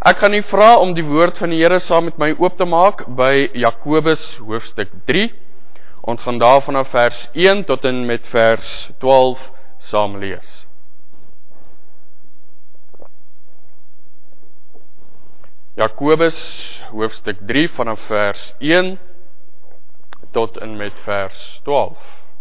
Ek gaan u vra om die woord van die Here saam met my oop te maak by Jakobus hoofstuk 3. Ons gaan daar vanaf vers 1 tot en met vers 12 saam lees. Jakobus hoofstuk 3 vanaf vers 1 tot en met vers 12.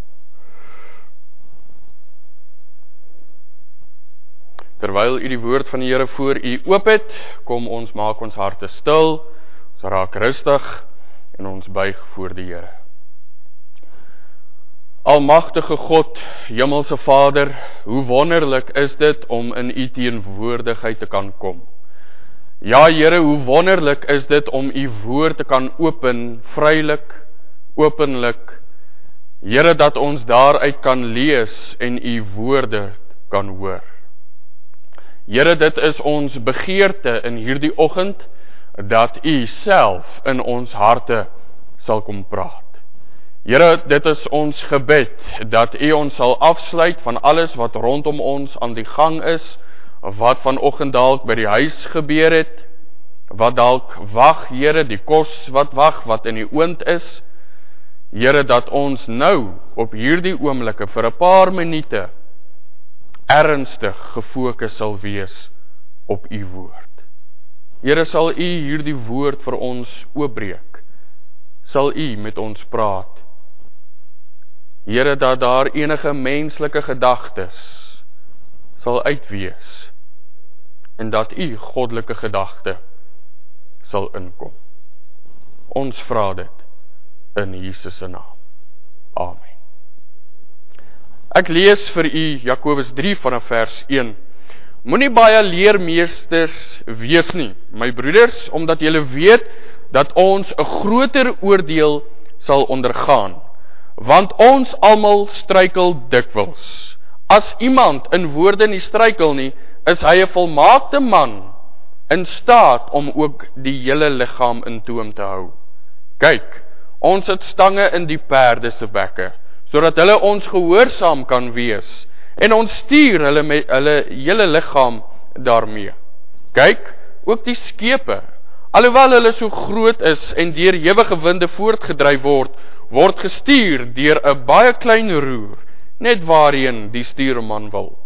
Terwyl u die woord van die Here voor u oop het, kom ons maak ons harte stil, ons raak rustig en ons buig voor die Here. Almagtige God, Hemelse Vader, hoe wonderlik is dit om in u teenwoordigheid te kan kom. Ja, Here, hoe wonderlik is dit om u woord te kan open, vrylik, openlik. Here, dat ons daaruit kan lees en u woorde kan hoor. Here, dit is ons begeerte in hierdie oggend, dat u self in ons harte sal kom praat. Here, dit is ons gebed, dat u ons sal afsluit van alles wat rondom ons aan die gang is, wat vanoggend dalk by die huis gebeur het, wat dalk wag, Here, die kos wat wag, wat in die oond is. Here, dat ons nou op hierdie oomblikke vir 'n paar minute ernstig gefokus sal wees op u woord. Here, sal u hierdie woord vir ons oopbreek? Sal u met ons praat? Here, dat daar enige menslike gedagtes sal uitwees en dat u goddelike gedagte sal inkom. Ons vra dit in Jesus se naam. Amen. Ek lees vir u Jakobus 3 vanaf vers 1. Moenie baie leermeesters wees nie, my broeders, omdat julle weet dat ons 'n groter oordeel sal ondergaan, want ons almal struikel dikwels. As iemand in woorde nie struikel nie, is hy 'n volmaakte man, in staat om ook die hele liggaam in toom te hou. Kyk, ons het stange in die perde se bekke, sodat hulle ons gehoorsaam kan wees, en ons stuur hulle met hulle hele liggaam daarmee. Kyk, ook die skepe, alhoewel hulle so groot is en deur ewige winde voortgedryf word gestuur deur 'n baie klein roer, net waarheen die stuurman wil.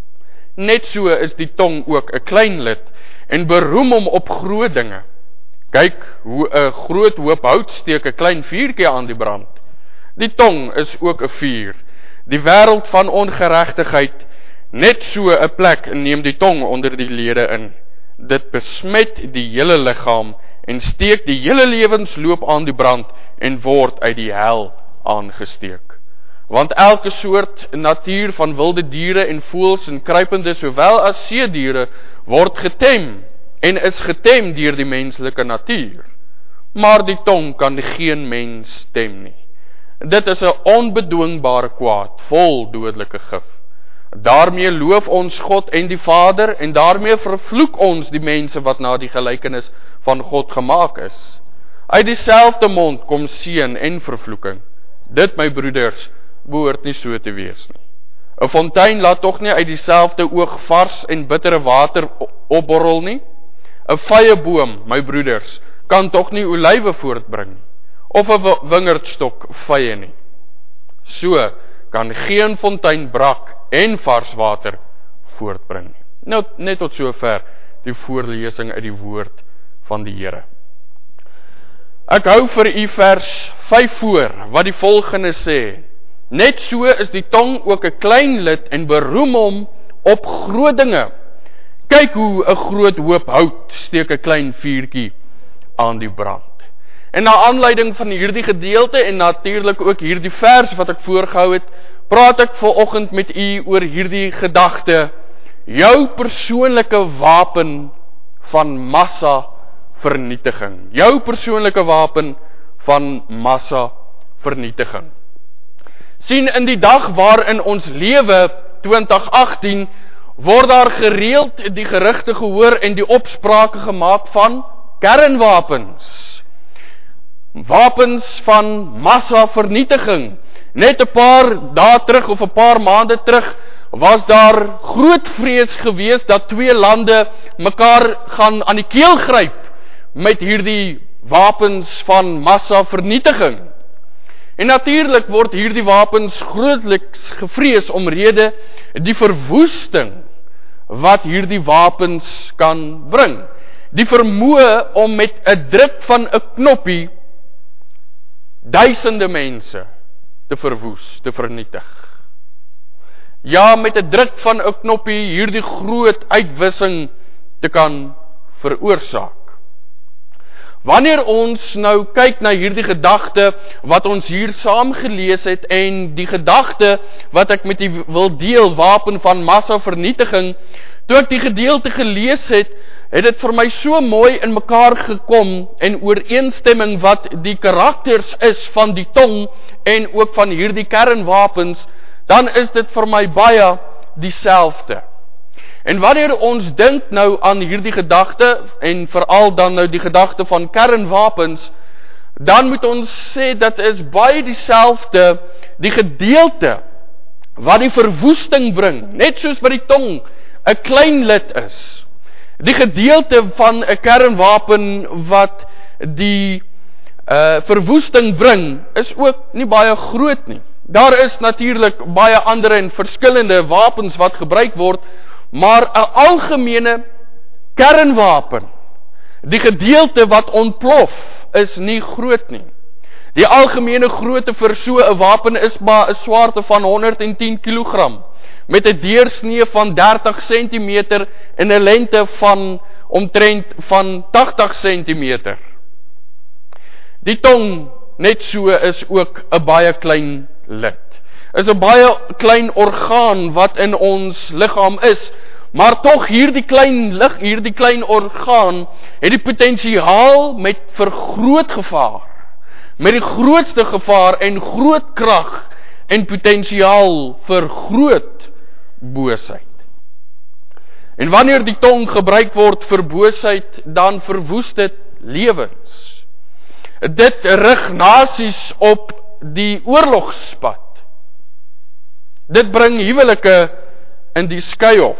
Net so is die tong ook 'n klein lid, en beroem hom op groot dinge. Kyk, hoe 'n groot hoop hout steek 'n klein vuurtjie aan die brand. Die tong is ook 'n vuur, die wêreld van ongeregtigheid. Net so 'n plek neem die tong onder die lede in. Dit besmet die hele liggaam en steek die hele lewensloop aan die brand en word uit die hel aangesteek. Want elke soort natuur van wilde diere en voëls en kruipende sowel as seediere word getem en is getem deur die menslike natuur. Maar die tong kan geen mens tem nie. Dit is 'n onbedwingbare kwaad, vol dodelike gif. Daarmee loof ons God en die Vader, en daarmee vervloek ons die mense wat na die gelykenis van God gemaak is. Uit dieselfde mond kom seën en vervloeking. Dit, my broeders, behoort nie so te wees nie. 'n Fontein laat tog nie uit dieselfde oog vars en bittere water opborrel nie. 'n Vyeboom, my broeders, kan tog nie olywe voortbring nie, of 'n wingerdstok vye nie. So kan geen fontein brak en vars water voortbring nie. Nou, net tot sover die voorlesing uit die woord van die Here. Ek hou vir u vers 5 voor, wat die volgende sê: Net so is die tong ook 'n klein lid en beroem hom op groot dinge. Kyk hoe 'n groot hoop hout steek 'n klein vuurtjie aan die brand. En na aanleiding van hierdie gedeelte en natuurlik ook hierdie vers wat ek voorgehou het, praat ek vanoggend met u oor hierdie gedagte: jou persoonlike wapen van massa vernietiging. Jou persoonlike wapen van massa vernietiging. Sien, in die dag waarin ons lewe, 2018, word daar gereeld die gerugte gehoor en die opsprake gemaak van kernwapens. Wapens van massa vernietiging. Net 'n paar dae terug of 'n paar maande terug was daar groot vrees gewees dat 2 lande mekaar gaan aan die keel gryp met hierdie wapens van massavernietiging. En natuurlik word hierdie wapens grootliks gevrees omrede die verwoesting wat hierdie wapens kan bring. Die vermoë om met 'n druk van 'n knoppie duisende mense te verwoes, te vernietig. Ja, met 'n druk van 'n knoppie hierdie groot uitwissing te kan veroorsaak. Wanneer ons nou kyk na hierdie gedagte wat ons hier saam gelees het en die gedagte wat ek met u wil deel, wapen van massavernietiging, toe ek die gedeelte gelees het, het dit vir my so mooi in mekaar gekom en ooreenstemming wat die karakters is van die tong en ook van hierdie kernwapens, dan is dit vir my baie dieselfde. En wanneer ons dink nou aan hierdie gedagte, en veral dan nou die gedagte van kernwapens, dan moet ons sê, dat is baie dieselfde, die gedeelte, wat die verwoesting bring, net soos by die tong, 'n klein lid is. Die gedeelte van 'n kernwapen, wat die verwoesting bring, is ook nie baie groot nie. Daar is natuurlik baie ander en verskillende wapens wat gebruik word, maar 'n algemene kernwapen, die gedeelte wat ontplof, is nie groot nie. Die algemene grootte vir so 'n wapen is maar 'n swaarte van 110 kg, met 'n deursnee van 30 cm en 'n lengte van omtrent van 80 cm. Die tong, net so, is ook 'n baie klein lid. Is 'n baie klein orgaan wat in ons liggaam is, maar tog hierdie klein orgaan het die potensiaal met vir groot gevaar, met die grootste gevaar en groot krag en potensiaal vir groot boosheid. En wanneer die tong gebruik word vir boosheid, dan verwoes dit lewens. Dit rig nasies op die oorlogspad. Dit bring huwelike in die skei-hof.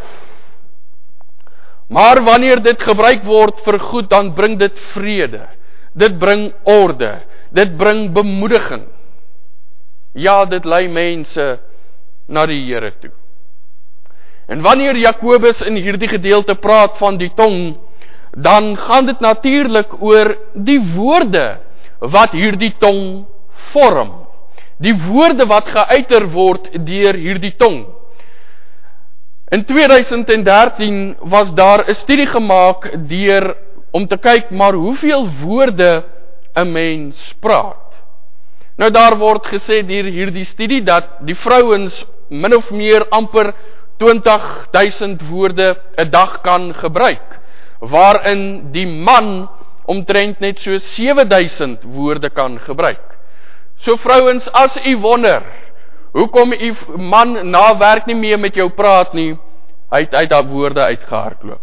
Maar wanneer dit gebruik word vir goed, dan bring dit vrede. Dit bring orde. Dit bring bemoediging. Ja, dit lei mense na die Here toe. En wanneer Jakobus in hierdie gedeelte praat van die tong, dan gaan dit natuurlik oor die woorde wat hierdie tong vorm. Die woorde wat geuiter word deur hierdie tong. In 2013 was daar 'n studie gemaak om te kyk maar hoeveel woorde 'n mens praat. Nou daar word gesê deur hierdie studie dat die vrouens min of meer amper 20.000 woorde 'n dag kan gebruik, waarin die man omtrent net so 7.000 woorde kan gebruik. So vrouens, as u wonder, hoekom u man na werk nie meer met jou praat nie, hy het uit daai woorde uitgehardloop.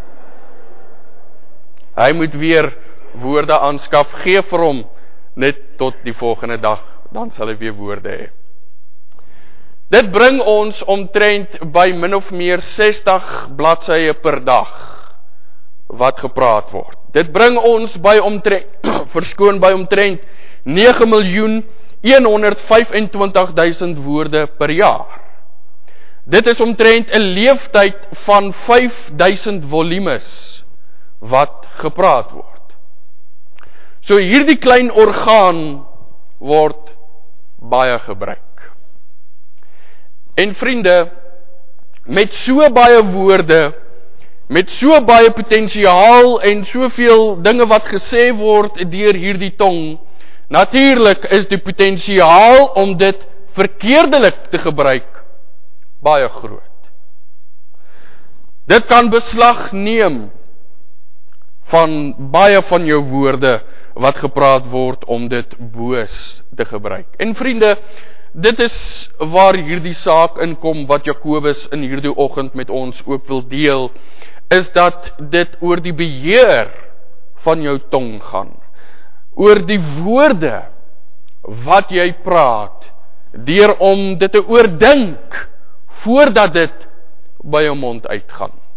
Hy moet weer woorde aanskaf, gee vir hom net tot die volgende dag, dan sal hy weer woorde hê. Dit bring ons omtrent by min of meer 60 bladsye per dag wat gepraat word. Dit bring ons by omtrent by omtrent 9.125.000 woorde per jaar. Dit is omtrent 'n leeftyd van 5.000 volumes wat gepraat word. So hierdie klein orgaan word baie gebruik. En vriende, met so baie woorde, met so baie potensiaal en soveel dinge wat gesê word deur hierdie tong, natuurlik is die potensiaal om dit verkeerdelik te gebruik baie groot. Dit kan beslag neem van baie van jou woorde wat gepraat word om dit boos te gebruik. En vriende, dit is waar hierdie saak inkom wat Jakobus in hierdie oggend met ons ook wil deel, is dat dit oor die beheer van jou tong gaan. Oor die woorde wat jy praat, deur om dit te oordink voordat dit by jou mond uitgaan.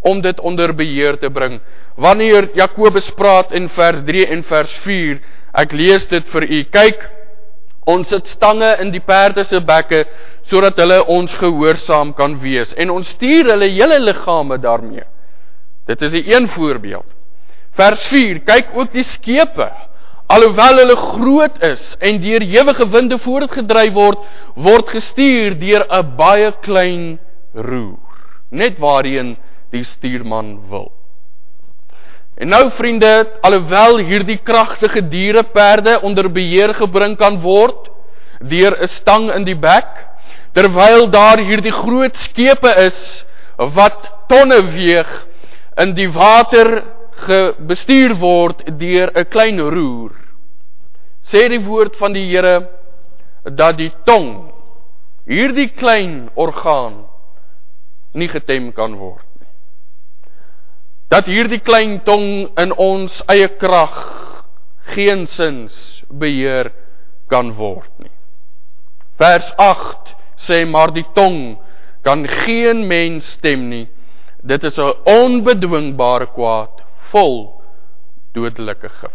om dit onder beheer te bring. Wanneer Jakobus praat in vers 3 en vers 4, ek lees dit vir u, kyk, ons sit stange in die perde se bekke, sodat hulle ons gehoorsaam kan wees, en ons stuur hulle hele liggame daarmee. Dit is die een voorbeeld. Vers 4, kyk ook die skepe, alhoewel hulle groot is, en deur ewige winde voortgedryf word gestuur deur 'n baie klein roer, net waarheen die stuurman wil. En nou vriende, alhoewel hierdie kragtige diereperde onder beheer gebring kan word, deur 'n stang in die bek, terwyl daar hierdie groot skepe is, wat tonne weeg, in die water bestuur word deur 'n klein roer, sê die woord van die Here, dat die tong, hierdie klein orgaan, nie getem kan word nie. Dat hierdie klein tong in ons eie krag geensins beheer kan word nie. Vers 8 sê, maar die tong kan geen mens stem nie. Dit is 'n onbedwingbare kwaad, vol dodelike gif.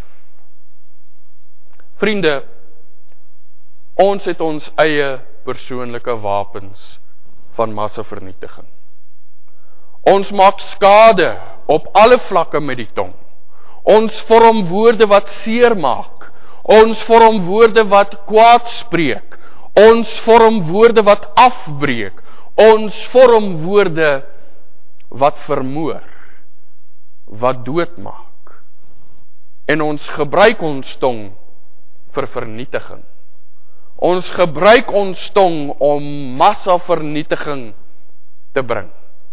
Vriende, ons het ons eie persoonlike wapens van massavernietiging. Ons maak skade op alle vlakke met die tong. Ons vorm woorde wat seer maak. Ons vorm woorde wat kwaad spreek. Ons vorm woorde wat afbreek. Ons vorm woorde wat vermoor, wat doodmaak. En ons gebruik ons tong vir vernietiging. Ons gebruik ons tong om massavernietiging te bring.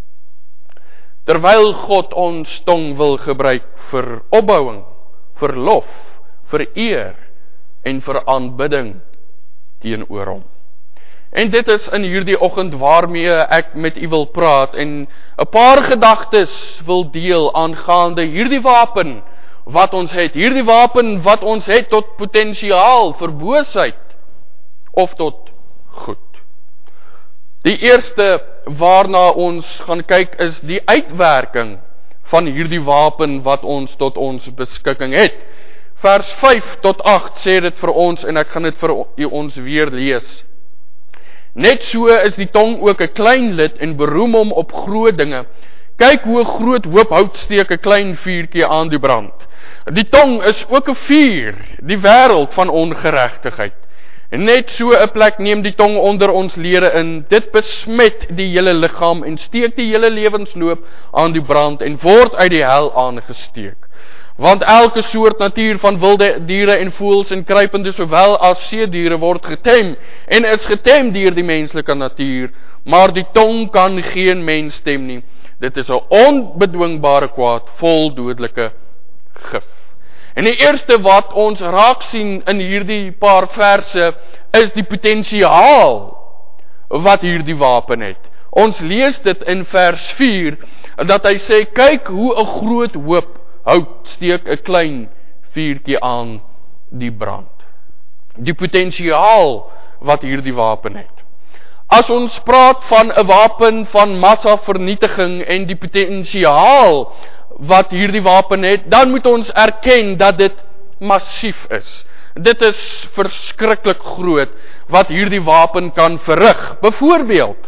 Terwyl God ons tong wil gebruik vir opbouing, vir lof, vir eer en vir aanbidding teenoor hom. En dit is in hierdie oggend waarmee ek met u wil praat en 'n paar gedagtes wil deel aangaande hierdie wapen wat ons het. Hierdie wapen wat ons het tot potensiaal vir boosheid of tot goed. Die eerste waarna ons gaan kyk is die uitwerking van hierdie wapen wat ons tot ons beskikking het. Vers 5 tot 8 sê dit vir ons en ek gaan dit vir ons weer lees. Net so is die tong ook 'n klein lid en beroem hom op groot dinge. Kyk hoe 'n groot hoop hout steek 'n klein vuurtjie aan die brand. Die tong is ook 'n vuur, die wêreld van ongeregtigheid. Net so 'n plek neem die tong onder ons lede in. Dit besmet die hele liggaam en steek die hele lewensloop aan die brand en word uit die hel aangesteek. Want elke soort natuur van wilde diere en voëls en kruipende sowel as seediere word getem en is getem deur die menslike natuur, maar die tong kan geen mens stem nie. Dit is 'n onbedwingbare kwaad, vol dodelike gif. En die eerste wat ons raak sien in hierdie paar verse is die potensiaal wat hierdie wapen het. Ons lees dit in vers 4 dat hy sê, kyk hoe 'n groot hoop hout steek 'n klein vuurtjie aan die brand. Die potensiaal wat hierdie wapen het. As ons praat van 'n wapen van massavernietiging en die potensiaal wat hierdie wapen het, dan moet ons erken dat dit massief is. Dit is verskriklik groot wat hierdie wapen kan verrig. Byvoorbeeld,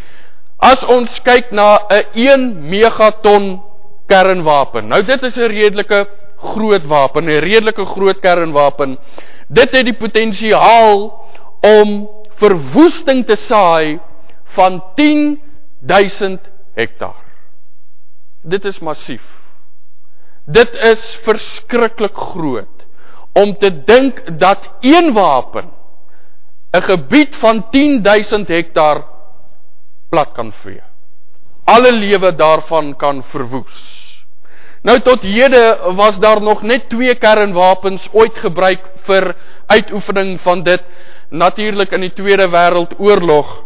as ons kyk na 'n 1 megaton kernwapen. Nou dit is 'n redelike groot wapen, 'n redelike groot kernwapen. Dit het die potensiaal om verwoesting te saai van 10.000 hektaar. Dit is massief. Dit is verskriklik groot om te dink dat een wapen 'n gebied van 10.000 hektaar plat kan vee. Alle lewe daarvan kan verwoes. Nou tot hede was daar nog net 2 kernwapens ooit gebruik vir uitoefening van dit, natuurlik in die Tweede Wêreldoorlog.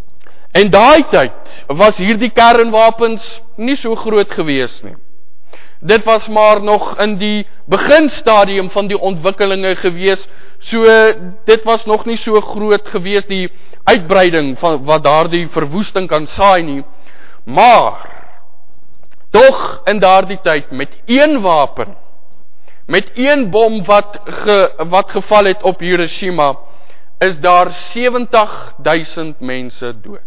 En daai tyd was hierdie kernwapens nie so groot gewees nie. Dit was maar nog in die beginstadium van die ontwikkelinge gewees, so dit was nog nie so groot gewees die uitbreiding van wat daardie verwoesting kan saai nie. Maar Tog in daardie tyd met een wapen, met een bom wat geval het op Hiroshima, is daar 70.000 mense dood.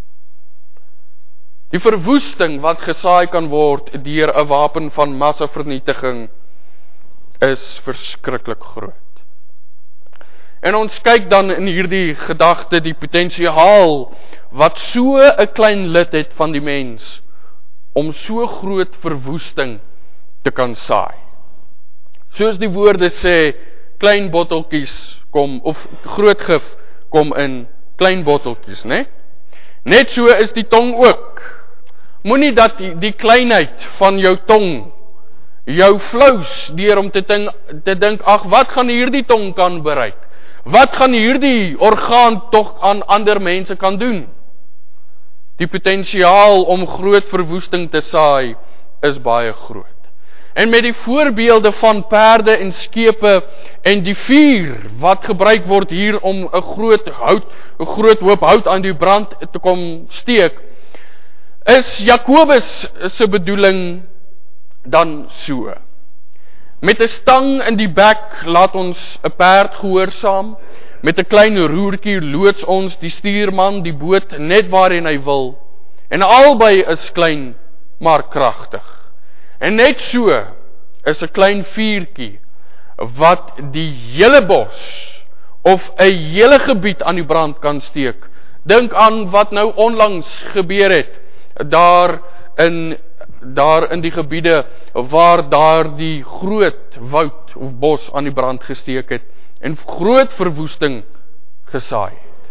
Die verwoesting wat gesaai kan word deur 'n wapen van massavernietiging is verskriklik groot. En ons kyk dan in hierdie gedagte die potensiaal wat so 'n klein lid het van die mens om so groot verwoesting te kan saai. Soos die woorde sê, klein botteltjies kom, of groot gif kom in klein botteltjies, né? Net so is die tong ook. Moenie dat die kleinheid van jou tong jou flous deur om te dink, ag, wat gaan hierdie tong kan bereik? Wat gaan hierdie orgaan tog aan ander mense kan doen? Die potensiaal om groot verwoesting te saai is baie groot. En met die voorbeelde van perde en skepe en die vuur wat gebruik word hier om 'n groot hoop hout aan die brand te kom steek, is Jakobus se bedoeling dan so. Met 'n stang in die bek laat ons 'n perd gehoorsaam, met 'n klein roertjie loods ons die stuurman die boot net waarheen hy wil, en albei is klein maar kragtig. En net so is 'n klein vuurtjie wat die hele bos of 'n hele gebied aan die brand kan steek. Dink aan wat nou onlangs gebeur het daar in die gebiede waar daar die groot woud of bos aan die brand gesteek het en groot verwoesting gesaai het.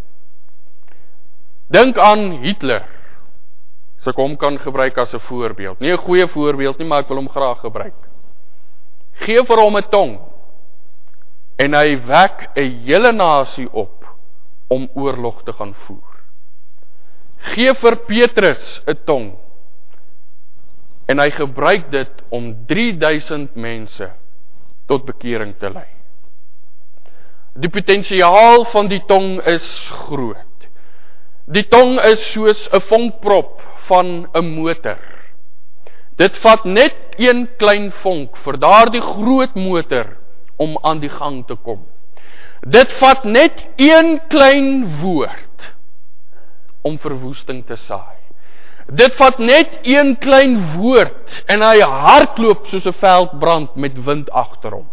Dink aan Hitler, as ek hom kan gebruik as 'n voorbeeld. Nie 'n goeie voorbeeld nie, maar ek wil hom graag gebruik. Gee vir hom 'n tong en hy wek 'n hele nasie op om oorlog te gaan voer. Gee vir Petrus 'n tong en hy gebruik dit om 3000 mense tot bekering te lei. Die potensiaal van die tong is groot. Die tong is soos 'n vonkprop van 'n motor. Dit vat net een klein vonk vir daardie groot motor om aan die gang te kom. Dit vat net een klein woord om verwoesting te saai. Dit vat net een klein woord en hy hardloop soos 'n veldbrand met wind agter hom.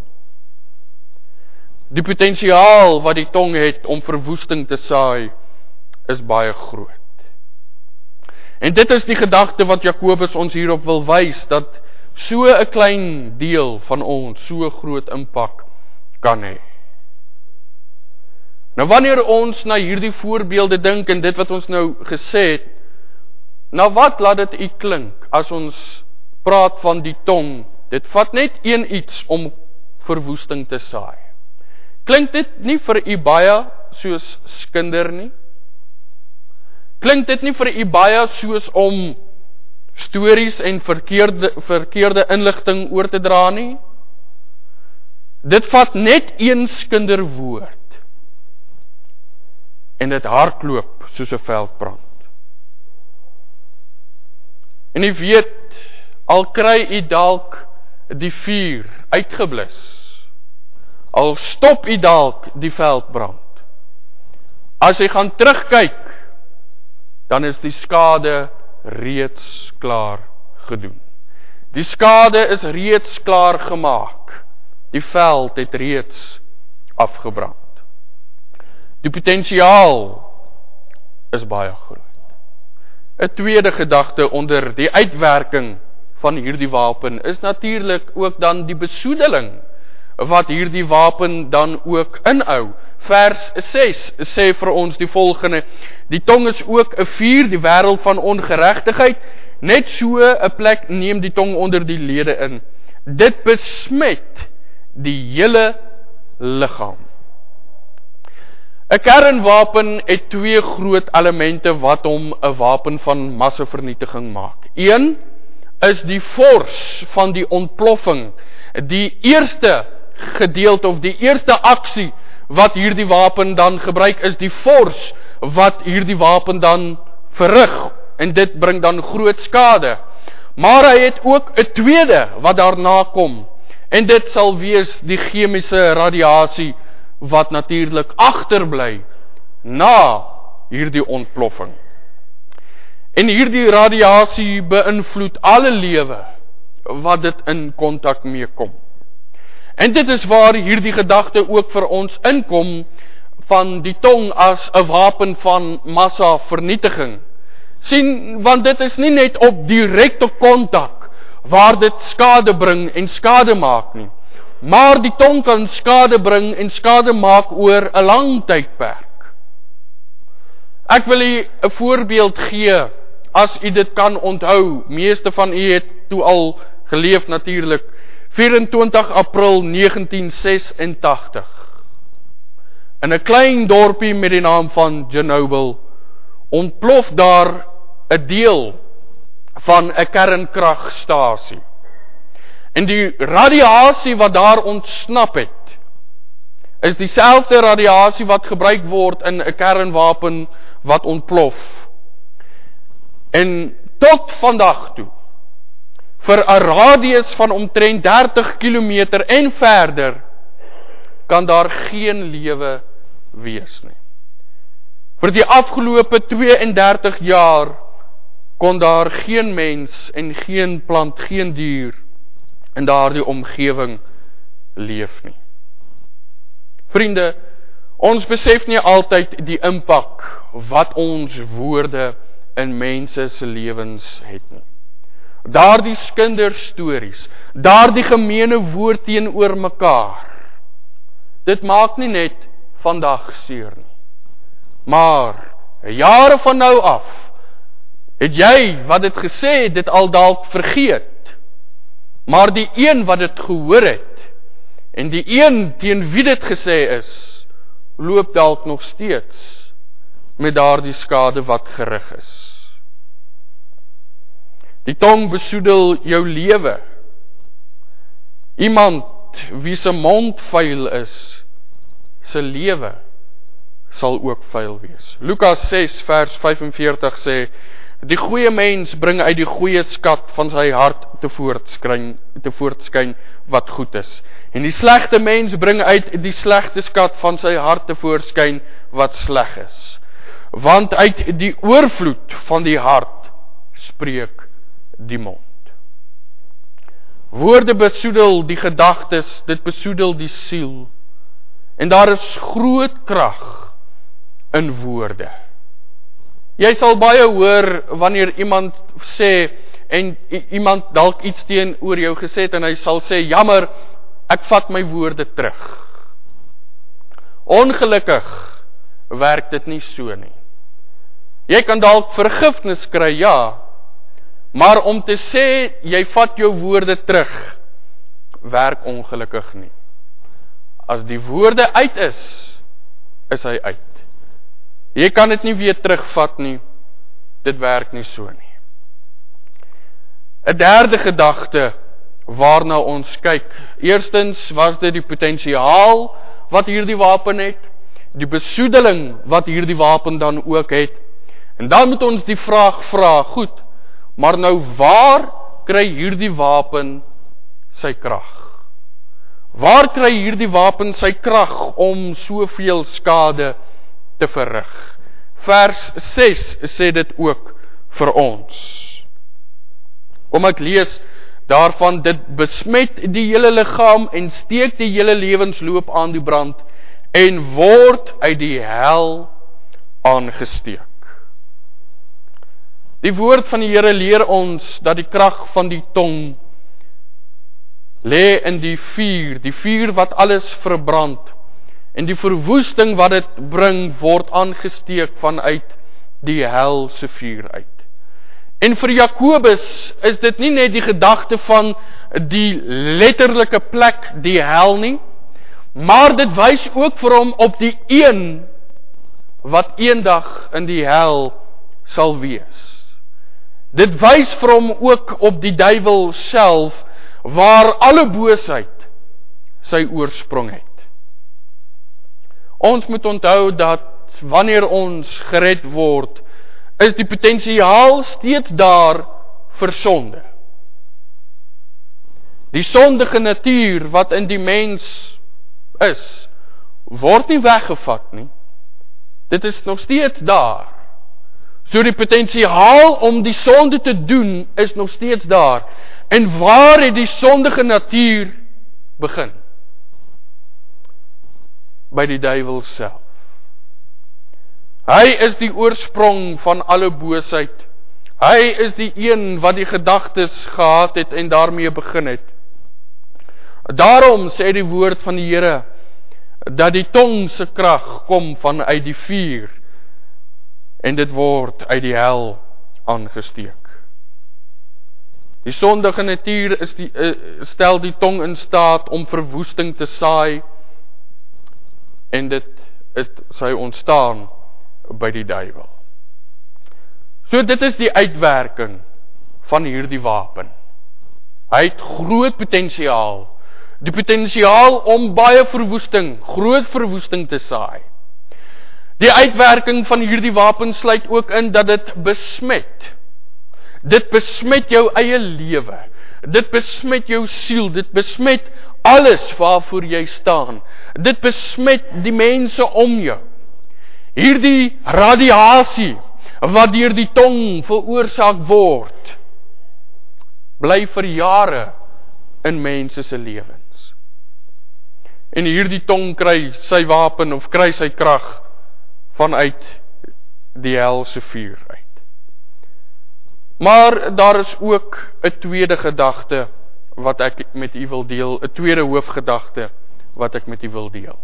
Die potensiaal wat die tong het om verwoesting te saai is baie groot. En dit is die gedagte wat Jakobus ons hierop wil wys, dat so 'n klein deel van ons so groot impak kan hê. Nou wanneer ons na hierdie voorbeelde dink en dit wat ons nou gesê het, nou wat laat dit u klink as ons praat van die tong? Dit vat net een iets om verwoesting te saai. Klink dit nie vir u baie soos skinder nie? Klink dit nie vir u baie soos om stories en verkeerde inligting oor te dra nie? Dit vat net een skinderwoord en dit hardloop soos 'n veldbrand. En u weet, al kry u dalk die vuur uitgeblus, al stop u dalk die veldbrand, as jy gaan terugkyk, dan is die skade reeds klaar gedoen. Die skade is reeds klaar gemaak. Die veld het reeds afgebrand. Die potensiaal is baie groot. 'n tweede gedagte onder die uitwerking van hierdie wapen is natuurlik ook dan die besoedeling wat hierdie wapen dan ook inhou. Vers 6 sê vir ons die volgende: die tong is ook 'n vuur, die wêreld van ongeregtigheid. Net so 'n plek neem die tong onder die lede in. Dit besmet die hele liggaam. 'n Kernwapen het twee groot elemente wat hom 'n wapen van massavernietiging maak. Een is die fors van die ontploffing. Die eerste gedeelte of die eerste aksie wat hierdie wapen dan gebruik is die fors wat hierdie wapen dan verrig, en dit bring dan groot skade. Maar hy het ook 'n tweede wat daarna kom. En dit sal wees die chemiese radiasie wat natuurlik agterbly na hierdie ontploffing. En hierdie radiasie beïnvloed alle lewe wat dit in kontak mee kom. En dit is waar hierdie gedagte ook vir ons inkom van die tong as 'n wapen van massavernietiging. Sien, want dit is nie net op direkte kontak waar dit skade bring en skade maak nie. Maar die tong kan skade bring en skade maak oor 'n lang tydperk. Ek wil u 'n voorbeeld gee, as u dit kan onthou. Meeste van u het toe al geleef natuurlik. 24 April 1986. In 'n klein dorpie met die naam van Chernobyl ontplof daar 'n deel van 'n kernkragstasie. En die radiasie wat daar ontsnap het, is dieselfde radiasie wat gebruik word in 'n kernwapen wat ontplof. En tot vandag toe, vir 'n radius van omtrent 30 kilometer en verder, kan daar geen lewe wees nie. Vir die afgelope 32 jaar kon daar geen mens en geen plant, geen dier in daardie omgewing leef nie. Vriende, ons besef nie altyd die impak wat ons woorde in mense se lewens het nie. Daardie kinderstories, daardie gemeene woord teenoor mekaar, dit maak nie net vandag seer nie. Maar jare van nou af het jy wat dit gesê het, dit al dalk vergeet. Maar die een wat dit gehoor het en die een teen wie dit gesê is, loop dalk nog steeds met daardie skade wat gerig is. Die tong besoedel jou lewe. Iemand wie se mond vuil is, se lewe sal ook vuil wees. Lukas 6 vers 45 sê, die goeie mens bring uit die goeie skat van sy hart tevoortskyn wat goed is. En die slegte mens bring uit die slegte skat van sy hart tevoorskyn wat sleg is. Want uit die oorvloed van die hart spreek die mond. Woorde besoedel die gedagtes, dit besoedel die siel. En daar is groot krag in woorde. Jy sal baie hoor wanneer iemand sê, en iemand dalk iets teenoor jou gesê het, en hy sal sê, jammer, ek vat my woorde terug. Ongelukkig werk dit nie so nie. Jy kan dalk vergifnis kry, ja, maar om te sê, jy vat jou woorde terug, werk ongelukkig nie. As die woorde uit is hy uit. Jy kan dit nie weer terugvat nie, dit werk nie so nie. 'n derde gedagte waarna ons kyk. Eerstens was dit die potensiaal wat hierdie wapen het, die besoedeling wat hierdie wapen dan ook het. En dan moet ons die vraag vra, goed, maar nou waar kry hierdie wapen sy krag? Waar kry hierdie wapen sy krag om soveel skade te verrig? Vers 6 sê dit ook vir ons. Kom ek lees daarvan, dit besmet die hele liggaam en steek die hele lewensloop aan die brand en word uit die hel aangesteek. Die woord van die Here leer ons dat die krag van die tong lê in die vuur wat alles verbrand, en die verwoesting wat dit bring word aangesteek vanuit die hel se vuur uit. En vir Jakobus is dit nie net die gedagte van die letterlike plek, die hel nie, maar dit wys ook vir hom op die een wat eendag in die hel sal wees. Dit wys vir hom ook op die duiwel self, waar alle boosheid sy oorsprong het. Ons moet onthou dat wanneer ons gered word, is die potensiaal steeds daar vir sonde. Die sondige natuur wat in die mens is, word nie weggevat nie. Dit is nog steeds daar. So die potensiaal om die sonde te doen is nog steeds daar. En waar het die sondige natuur begin? By die duiwel self. Hy is die oorsprong van alle boosheid. Hy is die een wat die gedagtes gehad het en daarmee begin het. Daarom sê die woord van die Here dat die tong se krag kom vanuit die vuur en dit word uit die hel aangesteek. Die sondige natuur stel die tong in staat om verwoesting te saai en dit sy ontstaan by die duiwel. So dit is die uitwerking van hierdie wapen. Hy het groot potensiaal. Die potensiaal om baie verwoesting, groot verwoesting te saai. Die uitwerking van hierdie wapen sluit ook in dat dit besmet. Dit besmet jou eie lewe. Dit besmet jou siel. Dit besmet alles waarvoor jy staan. Dit besmet die mense om jou. Hierdie radiasie wat deur die tong veroorsaak word, bly vir jare in mense se lewens. En hierdie tong kry sy wapen of kry sy krag vanuit die helse vuur uit. Maar daar is ook 'n tweede gedagte wat ek met u wil deel, 'n tweede hoofgedagte wat ek met u wil deel.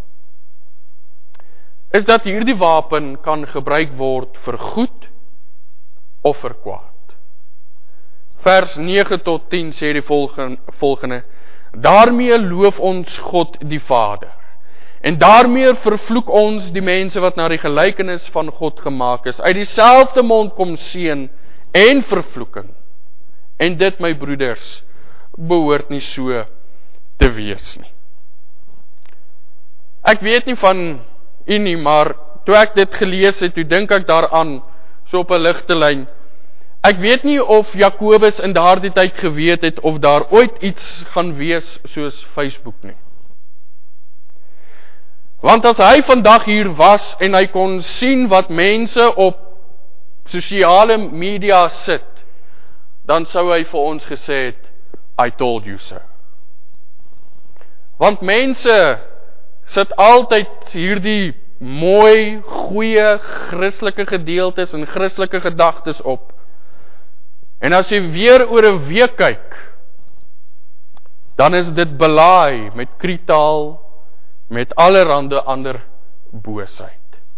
Is dat hierdie wapen kan gebruik word vir goed of vir kwaad. Vers 9 tot 10 sê die volgende: Daarmee loof ons God die Vader, en daarmee vervloek ons die mense wat na die gelykenis van God gemaak is. Uit dieselfde mond kom seën en vervloeking. En dit, my broeders, behoort nie so te wees nie. Ek weet nie van u nie, maar toe ek dit gelees het, toe dink ek daaraan, so op 'n ligte lyn. Ek weet nie of Jakobus in daardie tyd geweet het of daar ooit iets gaan wees soos Facebook nie. Want as hy vandag hier was en hy kon sien wat mense op sosiale media sit, dan sou hy vir ons gesê het, I told you so. Want mense sit altyd hierdie mooi, goeie, Christelike gedeeltes en Christelike gedagtes op. En as jy weer oor 'n week kyk, dan is dit belaai met krietaal, met allerhande ander boosheid.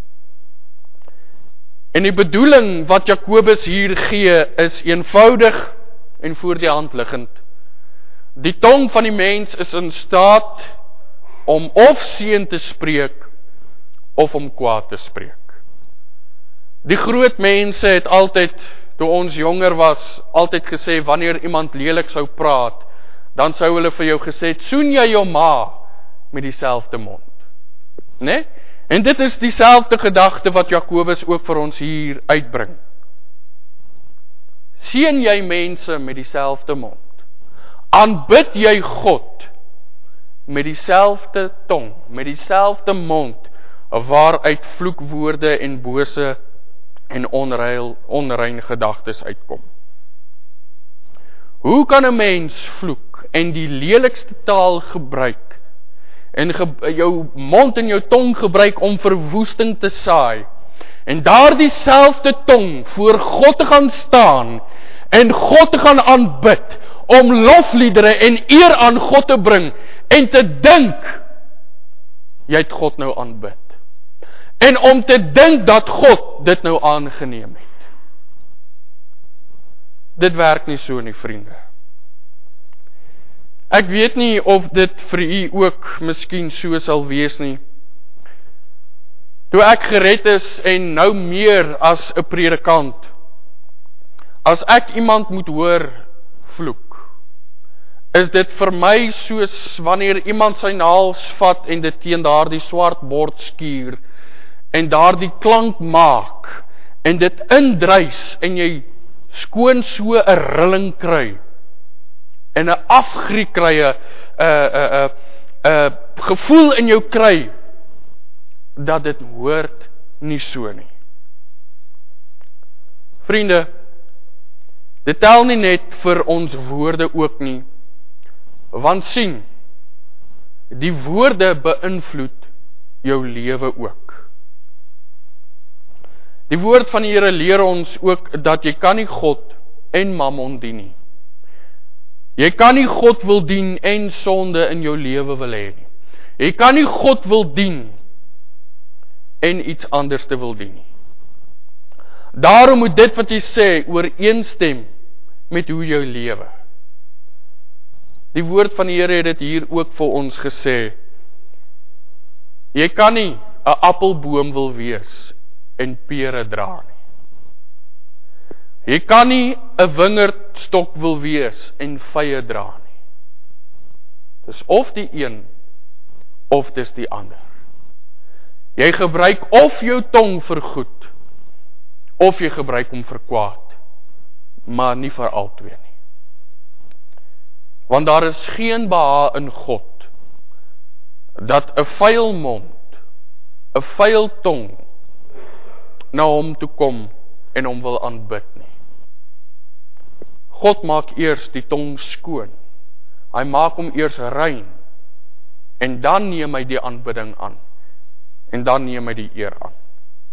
En die bedoeling wat Jakobus hier gee, is eenvoudig en voor die hand liggend. Die tong van die mens is in staat om of seën te spreek, of om kwaad te spreek. Die groot mense het altyd, toe ons jonger was, altyd gesê, wanneer iemand lelik sou praat, dan sou hulle vir jou gesê het, soen jy jou ma met dieselfde mond. Nee? En dit is dieselfde gedagte wat Jakobus ook vir ons hier uitbring. Seën jy mense met dieselfde mond? Aanbid jy God met dieselfde tong, met dieselfde mond, waaruit vloekwoorde en bose en onrein gedagtes uitkom? Hoe kan 'n mens vloek en die lelikste taal gebruik en jou mond en jou tong gebruik om verwoesting te saai en daardie selfde tong voor God te gaan staan en God te gaan aanbid om lofliedere en eer aan God te bring en te dink jy het God nou aanbid en om te dink dat God dit nou aangeneem het? Dit werk nie so nie, vriende. Ek weet nie of dit vir u ook miskien so sal wees nie. Toe ek gered is en nou meer as 'n predikant, as ek iemand moet hoor vloek, is dit vir my soos wanneer iemand sy naels vat en dit teen daardie swart bord skuur en daardie klank maak en dit indrys en jy skoon so 'n rilling kry en 'n afgrie kry, 'n gevoel in jou kry, dat dit hoort nie so nie. Vriende, dit tel nie net vir ons woorde ook nie, want sien, die woorde beïnvloed jou lewe ook. Die woord van die Here leer ons ook dat jy kan nie God en mammon dien nie. Jy kan nie God wil dien en sonde in jou lewe wil hê nie. Jy kan nie God wil dien en iets anders te wil dien nie. Daarom moet dit wat jy sê ooreenstem met hoe jou lewe. Die woord van die Here het dit hier ook vir ons gesê. Jy kan nie 'n appelboom wil wees en pere dra nie. Jy kan nie 'n wingerdstok wil wees en vye dra nie. Dis of die een of dis die ander. Jy gebruik of jou tong vir goed of jy gebruik hom vir kwaad, maar nie vir albei nie. Want daar is geen behaag in God dat 'n vuil mond, 'n vuil tong na hom toe kom en hom wil aanbid nie. God maak eers die tong skoon. Hy maak hom eers rein en dan neem hy die aanbidding aan en dan neem hy die eer aan.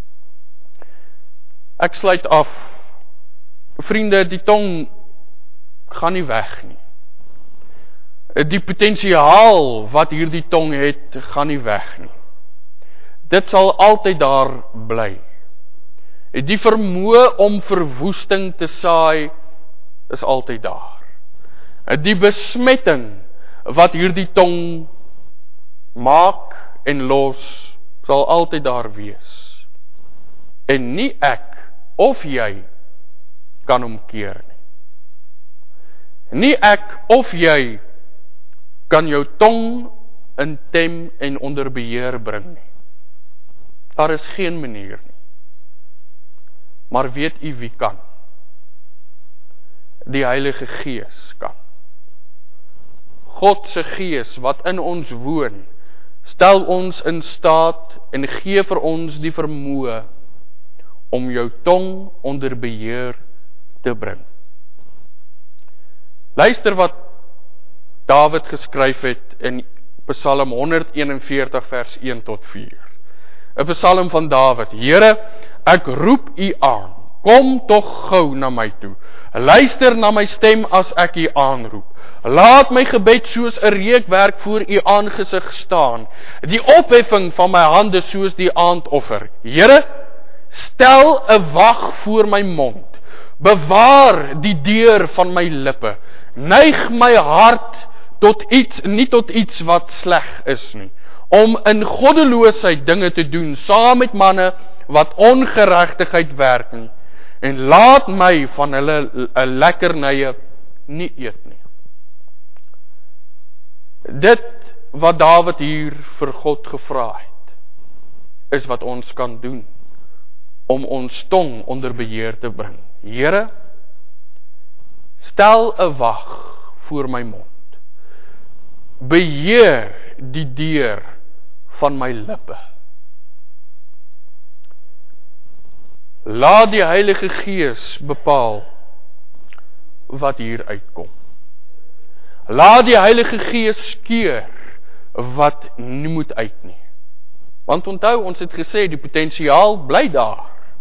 Ek sluit af. Vriende, die tong gaan nie weg nie. Die potensiaal wat hierdie tong het, gaan nie weg nie. Dit sal altyd daar bly. Die vermoë om verwoesting te saai, is altyd daar. Die besmetting wat hierdie tong maak en los, sal altyd daar wees. En nie ek of jy kan hom keer nie. Nie ek of jy kan jou tong in tem en onder beheer bring nie. Daar is geen manier nie. Maar weet u wie kan? Die Heilige Gees kan. God se Gees wat in ons woon, stel ons in staat en gee vir ons die vermoë om jou tong onder beheer te bring. Luister wat Dawid geskryf het in Psalm 141 vers 1 tot 4. 'n Psalm van Dawid. Here, ek roep u aan. Kom tog gou na my toe. Luister na my stem as ek u aanroep. Laat my gebed soos 'n reukwerk voor u aangesig staan. Die opheffing van my hande soos die aandoffer. Here, stel 'n wag voor my mond. Bewaar die deur van my lippe. Neig my hart tot iets, nie tot iets wat sleg is nie. Om in goddeloosheid dinge te doen, saam met manne wat ongeregtigheid werk nie. En laat my van hulle 'n lekkernye nie eet nie. Dit wat Dawid hier vir God gevra het, is wat ons kan doen om ons tong onder beheer te bring. Here, stel 'n wag voor my mond. Beheer die deur van my lippe. Laat die Heilige Gees bepaal wat hier uitkom. Laat die Heilige Gees keer wat nie moet uit nie. Want onthou, ons het gesê, die potensiaal bly daar.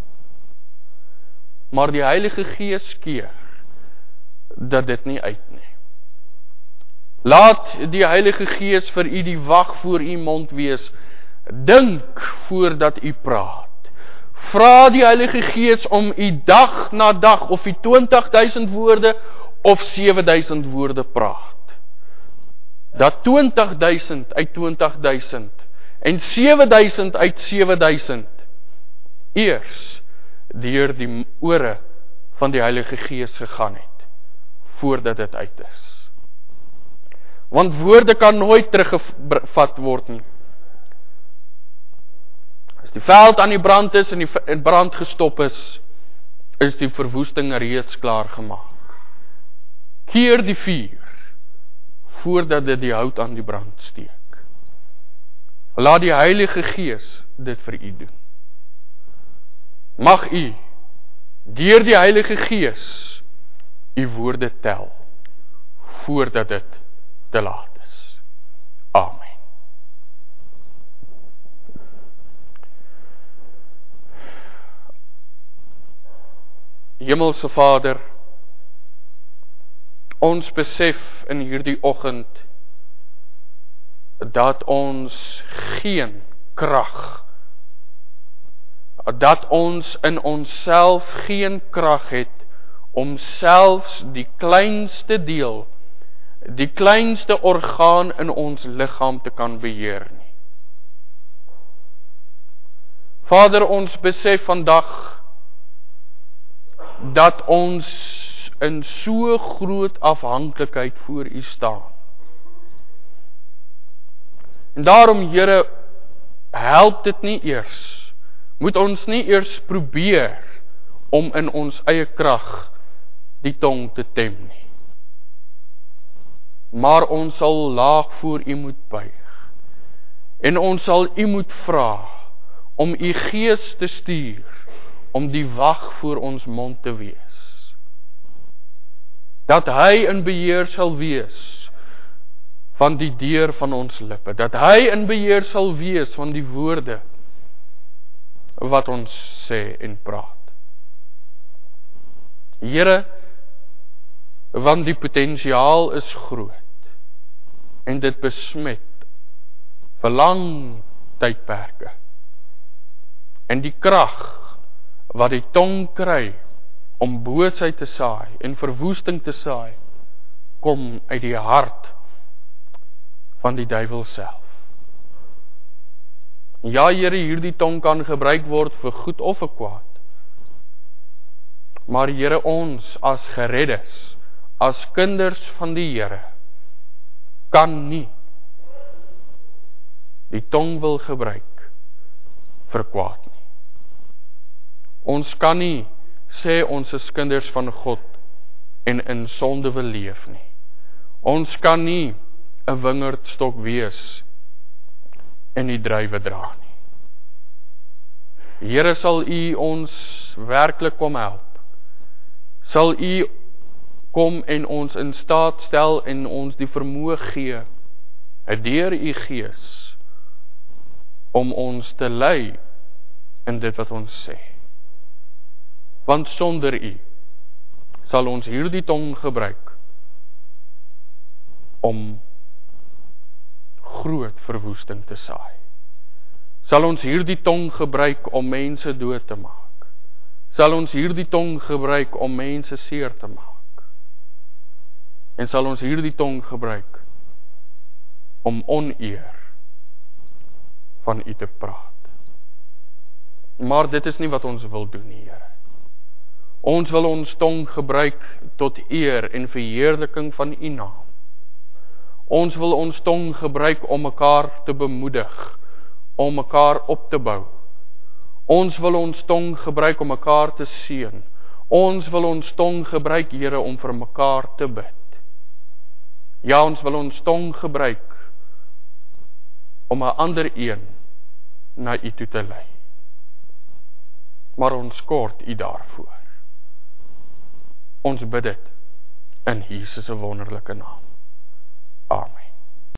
Maar die Heilige Gees keer dat dit nie uit nie. Laat die Heilige Gees vir u die wag voor u mond wees. Dink voordat u praat. Vra die Heilige Gees om u dag na dag, of u 20.000 woorde of 7.000 woorde praat. Dat 20.000 uit 20.000 en 7.000 uit 7.000 eers deur die ore van die Heilige Gees gegaan het, voordat dit uit is. Want woorde kan nooit teruggevat word nie. As die veld aan die brand is en die brand gestop is die verwoesting reeds klaar gemaak. Keer die vuur voordat dit die hout aan die brand steek. Laat die Heilige Gees dit vir u doen. Mag u, deur die Heilige Gees, u woorde tel, voordat dit te laat is. Amen. Hemelse Vader, ons besef in hierdie oggend dat ons geen krag, dat ons in onsself geen krag het om selfs die kleinste deel, die kleinste orgaan in ons liggaam te kan beheer nie. Vader, ons besef vandag dat ons in so groot afhanklikheid voor u staan. En daarom, Here, help dit nie eers. Moet ons nie eers probeer om in ons eie krag die tong te tem nie. Maar ons sal laag voor u moet buig. En ons sal u moet vra om u Gees te stuur, om die wag voor ons mond te wees. Dat hy in beheer sal wees van die deur van ons lippe. Dat hy in beheer sal wees van die woorde wat ons sê en praat. Here, want die potensiaal is groot en dit besmet vir lang tydperke. En die krag wat die tong kry om boosheid te saai en verwoesting te saai, kom uit die hart van die duiwel self. Ja, Here, hierdie tong kan gebruik word vir goed of vir kwaad. Maar Here, ons as gereddes, as kinders van die Here, kan nie die tong wil gebruik vir kwaad nie. Ons kan nie sê ons is kinders van God en in sonde wil leef nie. Ons kan nie 'n wingerdstok wees en die druiwe dra nie. Here, sal u ons werklik kom help. Sal u kom en ons in staat stel en ons die vermoë gee, deur u Gees, om ons te lei in dit wat ons sê. Want sonder u sal ons hierdie tong gebruik om groot verwoesting te saai. Sal ons hierdie tong gebruik om mense dood te maak. Sal ons hierdie tong gebruik om mense seer te maak. En sal ons hierdie tong gebruik om oneer van u te praat. Maar dit is nie wat ons wil doen, Here. Ons wil ons tong gebruik tot eer en verheerliking van u naam. Ons wil ons tong gebruik om mekaar te bemoedig, om mekaar op te bou. Ons wil ons tong gebruik om mekaar te seën. Ons wil ons tong gebruik, Here, om vir mekaar te bid. Ja, ons wil ons tong gebruik om 'n ander een na u toe te lei. Maar ons kort u daarvoor. Ons bid dit in Jesus se wonderlike naam.